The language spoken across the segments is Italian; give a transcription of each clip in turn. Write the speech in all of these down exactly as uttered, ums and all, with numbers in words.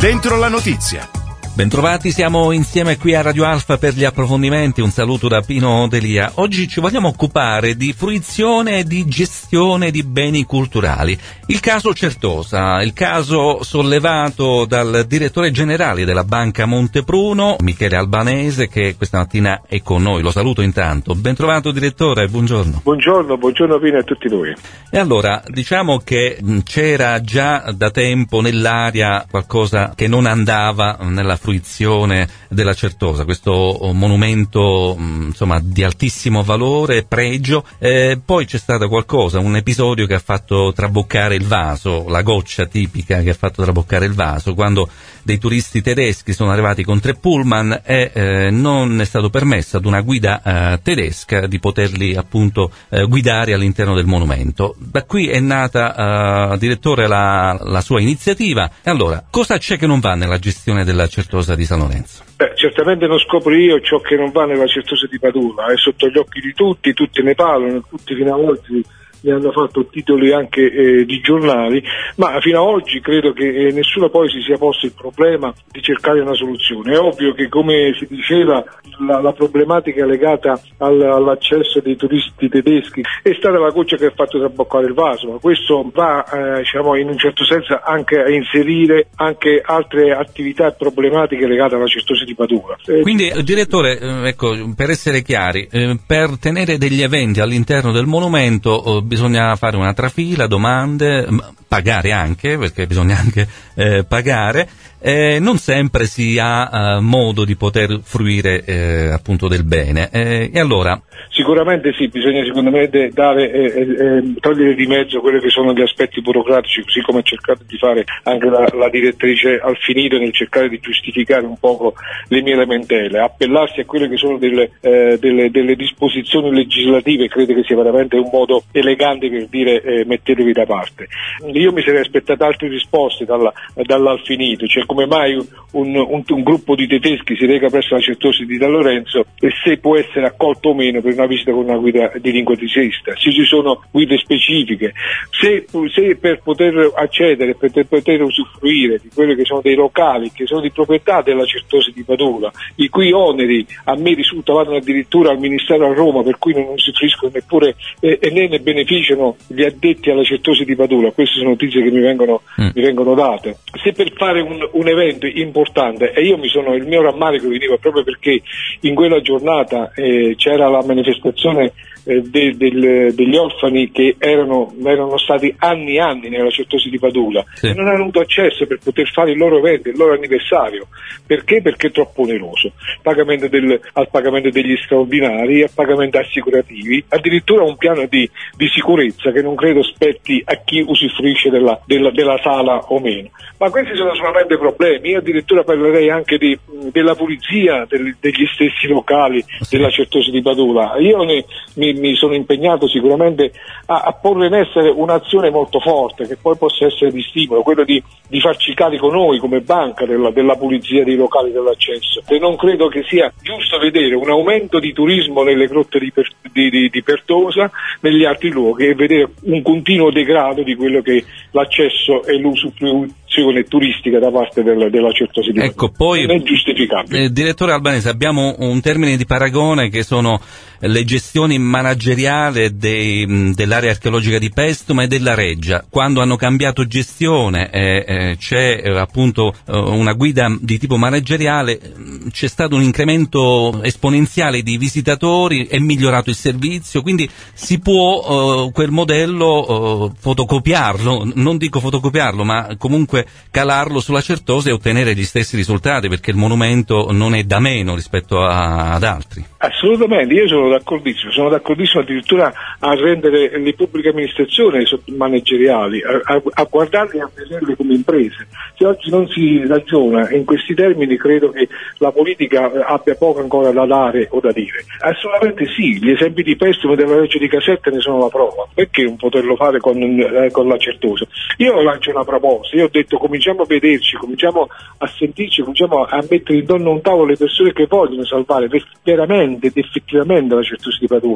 Dentro la notizia. Bentrovati, siamo insieme qui a Radio Alfa per gli approfondimenti. Un saluto da Pino Delia. Oggi ci vogliamo occupare di fruizione e di gestione di beni culturali. Il caso Certosa, il caso sollevato dal direttore generale della Banca Montepruno, Michele Albanese, che questa mattina è con noi. Lo saluto intanto. Bentrovato direttore, buongiorno. Buongiorno, buongiorno Pino a tutti noi. E allora, diciamo che c'era già da tempo nell'aria qualcosa che non andava nella fruizione della Certosa, questo monumento insomma di altissimo valore e pregio. Eh, poi c'è stato qualcosa, un episodio che ha fatto traboccare il vaso, la goccia tipica che ha fatto traboccare il vaso, quando dei turisti tedeschi sono arrivati con tre pullman e eh, non è stato permesso ad una guida eh, tedesca di poterli appunto eh, guidare all'interno del monumento. Da qui è nata, eh, direttore, la, la sua iniziativa. E allora, cosa c'è che non va nella gestione della Certosa di San Lorenzo? Beh, certamente non scopro io ciò che non va nella Certosa di Padula, è sotto gli occhi di tutti, tutti ne parlano, tutti fino a oggi ne hanno fatto titoli anche eh, di giornali, ma fino ad oggi credo che eh, nessuno poi si sia posto il problema di cercare una soluzione. È ovvio che, come si diceva, la, la problematica legata al, all'accesso dei turisti tedeschi è stata la goccia che ha fatto traboccare il vaso, ma questo va eh, diciamo in un certo senso anche a inserire anche altre attività e problematiche legate alla Certosa di Padula. Eh, Quindi, direttore, eh, ecco, per essere chiari, eh, per tenere degli eventi all'interno del monumento eh, bisogna fare una trafila, domande, pagare anche, perché bisogna anche eh, pagare, eh, non sempre si ha eh, modo di poter fruire eh, appunto del bene. Eh, e allora? Sicuramente sì, bisogna secondo me dare, eh, eh, togliere di mezzo quelli che sono gli aspetti burocratici, così come ha cercato di fare anche la, la direttrice Alfinito nel cercare di giustificare un poco le mie lamentele, appellarsi a quelle che sono delle, eh, delle, delle disposizioni legislative, credo che sia veramente un modo elegante per dire eh, mettetevi da parte. Io mi sarei aspettato altre risposte dalla, dall'Alfinito, cioè come mai un, un, un gruppo di tedeschi si reca presso la Certosa di San Lorenzo e se può essere accolto o meno per una visita con una guida di lingua tedesca, se ci sono guide specifiche, se, se per poter accedere, per poter usufruire di quelli che sono dei locali che sono di proprietà della Certosa di Padula, i cui oneri a me risulta vanno addirittura al Ministero a Roma, per cui non usufruiscono neppure eh, e ne, ne beneficiano gli addetti alla Certosa di Padula. Queste sono notizie che mi vengono, mm. mi vengono date. Se per fare un, un evento importante, e io mi sono, il mio rammarico veniva proprio perché in quella giornata eh, c'era la manifestazione eh, de, del, degli orfani che erano, erano stati anni e anni nella Certosa di Padula, sì, e non hanno avuto accesso per poter fare il loro evento, il loro anniversario. Perché? Perché è troppo oneroso. Pagamento del, al pagamento degli straordinari, al pagamento assicurativi, addirittura un piano di, di sicurezza che non credo spetti a chi usufruisce della, della, della sala o meno. Ma questi sono solamente problemi. Io addirittura parlerei anche di, della pulizia del, degli stessi locali della Certosa di Padula. Io ne, mi, mi sono impegnato sicuramente a, a porre in essere un'azione molto forte che poi possa essere di stimolo, quello di, di farci carico noi come banca della, della pulizia dei locali dell'accesso. E non credo che sia giusto vedere un aumento di turismo nelle grotte di, per, di, di, di Pertosa, negli altri luoghi, e vedere un continuo degrado di quello che è l'accesso e l'usufruzione turistica da parte della, della Certosa di Padula. Ecco, poi, non è giustificabile. Eh, direttore Albanese, abbiamo un termine di paragone che sono le gestioni manageriali dei, dell'area archeologica di Pestuma e della Reggia. Quando hanno cambiato gestione e eh, eh, c'è eh, appunto eh, una guida di tipo manageriale, c'è stato un incremento esponenziale di visitatori, è migliorato il servizio, quindi si può eh, quel modello eh, fotocopiarlo, non dico fotocopiarlo, ma comunque calarlo sulla Certosa e ottenere gli stessi risultati, perché il monumento non è da meno rispetto a, ad altri. Assolutamente, io sono d'accordissimo, sono d'accordissimo addirittura a rendere le pubbliche amministrazioni manageriali, a, a, a guardarle e a vederle come imprese. Se oggi non si ragiona in questi termini, credo che la politica abbia poco ancora da dare o da dire. Assolutamente sì, gli esempi di Pestuma e della Reggia di Caserta ne sono la prova, perché non poterlo fare con, eh, con la Certosa? Io lancio una proposta, io ho detto cominciamo a vederci, cominciamo a sentirci, cominciamo a mettere intorno a un tavolo le persone che vogliono salvare veramente ed effettivamente la Certosa di Padula.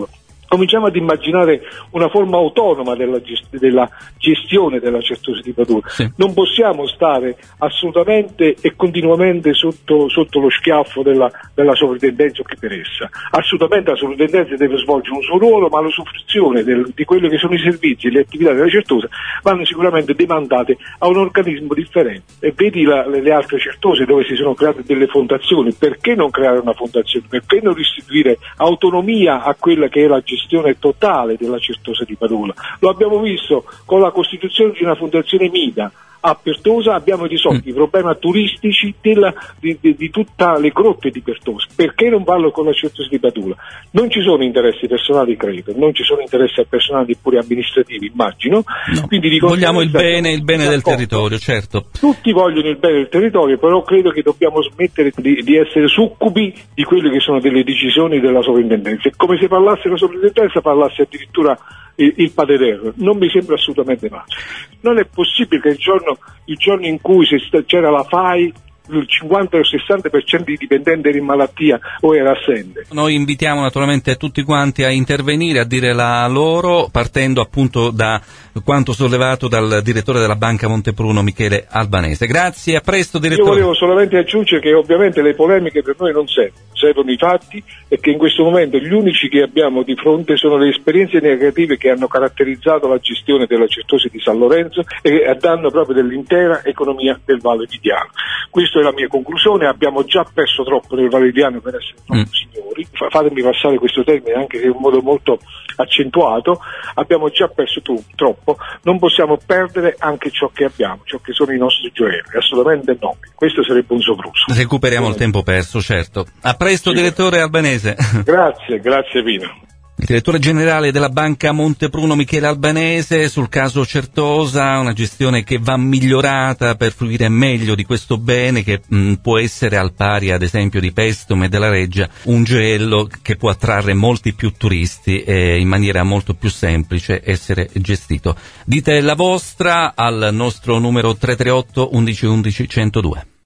cominciamo ad immaginare una forma autonoma della, gest- della gestione della Certosa di Padula. Sì. Non possiamo stare assolutamente e continuamente sotto, sotto lo schiaffo della, della sovrintendenza o chi per essa. Assolutamente la sovrintendenza deve svolgere un suo ruolo, ma l'usufruzione del, di quelli che sono i servizi e le attività della Certosa vanno sicuramente demandate a un organismo differente. E vedi la, le, le altre Certose dove si sono create delle fondazioni, perché non creare una fondazione? Perché non restituire autonomia a quella che è la gestione gestione totale della Certosa di Padula? Lo abbiamo visto con la costituzione di una fondazione Mida a Pertosa, abbiamo risolto mm. i problemi turistici della, di, di, di tutte le grotte di Pertosa. Perché non farlo con la Certosa di Padula? Non ci sono interessi personali, credo, non ci sono interessi personali pure amministrativi, immagino. No. Quindi vogliamo il bene, il bene del territorio, certo. Tutti vogliono il bene del territorio, però credo che dobbiamo smettere di, di essere succubi di quelle che sono delle decisioni della sovrintendenza. È come se parlasse la sovrintendenza, parlasse addirittura il, il padre. Non mi sembra assolutamente facile. Non è possibile che il giorno il giorno in cui c'era la F A I il cinquanta o il sessanta per cento di dipendenti era in malattia o era assente. Noi invitiamo naturalmente tutti quanti a intervenire, a dire la loro, partendo appunto da quanto sollevato dal direttore della Banca Montepruno, Michele Albanese. Grazie, a presto direttore. Io volevo solamente aggiungere che ovviamente le polemiche per noi non servono, servono i fatti, e che in questo momento gli unici che abbiamo di fronte sono le esperienze negative che hanno caratterizzato la gestione della Certosa di San Lorenzo e a danno proprio dell'intera economia del Valle di Diano. Questa è la mia conclusione. Abbiamo già perso troppo nel Valle di Diano per essere troppo mm. signori, fatemi passare questo termine anche se in un modo molto accentuato, abbiamo già perso tu, troppo, non possiamo perdere anche ciò che abbiamo, ciò che sono i nostri gioielli, assolutamente no, questo sarebbe un sopruso. Recuperiamo il tempo perso, certo. A presto, sì. Direttore Albanese. Grazie, grazie Pino. Il direttore generale della Banca Montepruno, Michele Albanese, sul caso Certosa, una gestione che va migliorata per fruire meglio di questo bene che mh, può essere al pari ad esempio di Pestum e della Reggia, un gioiello che può attrarre molti più turisti e in maniera molto più semplice essere gestito. Dite la vostra al nostro numero tre tre otto undici undici centodue.